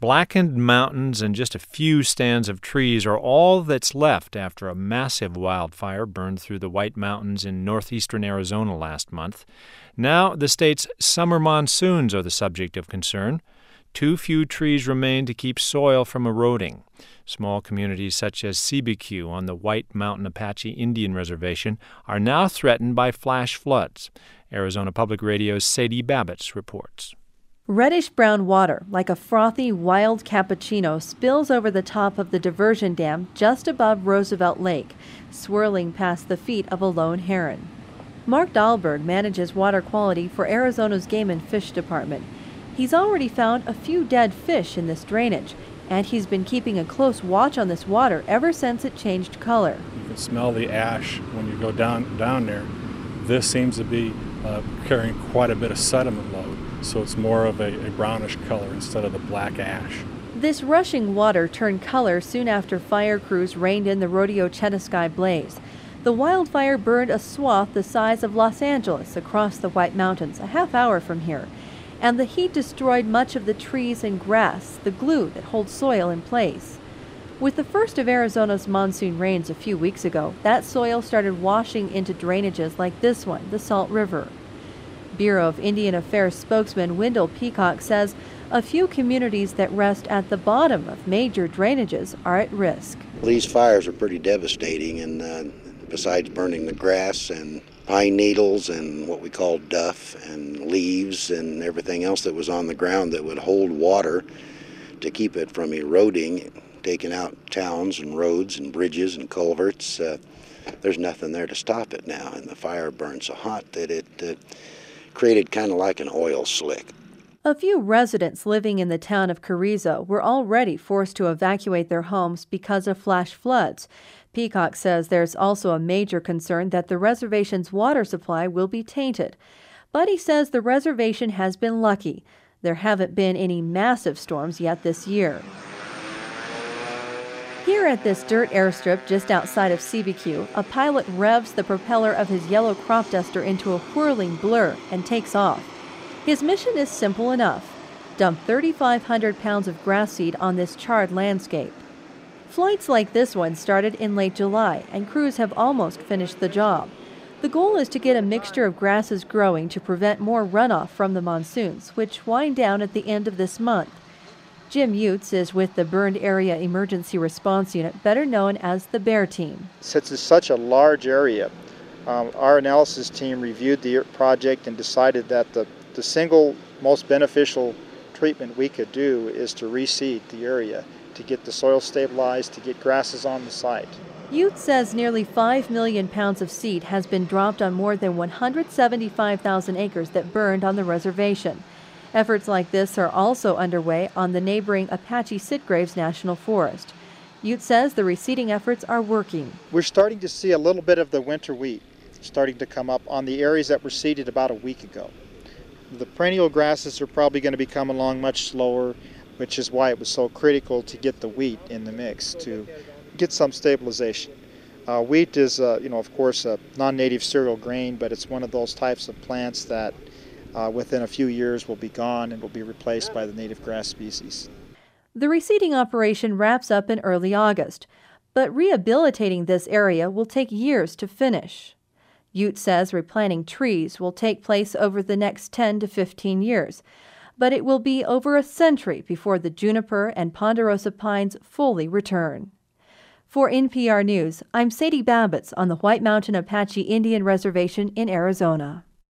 Blackened mountains and just a few stands of trees are all that's left after a massive wildfire burned through the White Mountains in northeastern Arizona last month. Now the state's summer monsoons are the subject of concern. Too few trees remain to keep soil from eroding. Small communities such as CBQ on the White Mountain Apache Indian Reservation are now threatened by flash floods. Arizona Public Radio's Sadie Babbitts reports. Reddish-brown water, like a frothy, wild cappuccino, spills over the top of the diversion dam just above Roosevelt Lake, swirling past the feet of a lone heron. Mark Dahlberg manages water quality for Arizona's Game and Fish Department. He's already found a few dead fish in this drainage, and he's been keeping a close watch on this water ever since it changed color. You can smell the ash when you go down there. This seems to be carrying quite a bit of sediment load, so it's more of a brownish color instead of the black ash. This rushing water turned color soon after fire crews reined in the Rodeo Chetasky blaze. The wildfire burned a swath the size of Los Angeles across the White Mountains, a half hour from here. And the heat destroyed much of the trees and grass, the glue that holds soil in place. With the first of Arizona's monsoon rains a few weeks ago, that soil started washing into drainages like this one, the Salt River. Bureau of Indian Affairs spokesman Wendell Peacock says a few communities that rest at the bottom of major drainages are at risk. These fires are pretty devastating, and besides burning the grass and pine needles and what we call duff and leaves and everything else that was on the ground that would hold water to keep it from eroding, taking out towns and roads and bridges and culverts. There's nothing there to stop it now, and the fire burned so hot that it created kind of like an oil slick. A few residents living in the town of Carrizo were already forced to evacuate their homes because of flash floods. Peacock says there's also a major concern that the reservation's water supply will be tainted. But he says the reservation has been lucky. There haven't been any massive storms yet this year. Here at this dirt airstrip just outside of CBQ, a pilot revs the propeller of his yellow crop duster into a whirling blur and takes off. His mission is simple enough: dump 3,500 pounds of grass seed on this charred landscape. Flights like this one started in late July, and crews have almost finished the job. The goal is to get a mixture of grasses growing to prevent more runoff from the monsoons, which wind down at the end of this month. Jim Utes is with the Burned Area Emergency Response Unit, better known as the BEAR team. Since it's such a large area, our analysis team reviewed the project and decided that the single most beneficial treatment we could do is to reseed the area, to get the soil stabilized, to get grasses on the site. Utes says nearly 5 million pounds of seed has been dropped on more than 175,000 acres that burned on the reservation. Efforts like this are also underway on the neighboring Apache Sitgraves National Forest. Utes says the reseeding efforts are working. We're starting to see a little bit of the winter wheat starting to come up on the areas that were seeded about a week ago. The perennial grasses are probably going to be coming along much slower, which is why it was so critical to get the wheat in the mix to get some stabilization. Wheat is, of course, a non-native cereal grain, but it's one of those types of plants that within a few years will be gone and will be replaced by the native grass species. The reseeding operation wraps up in early August, but rehabilitating this area will take years to finish. Ute says replanting trees will take place over the next 10 to 15 years, but it will be over a century before the juniper and ponderosa pines fully return. For NPR News, I'm Sadie Babbitts on the White Mountain Apache Indian Reservation in Arizona.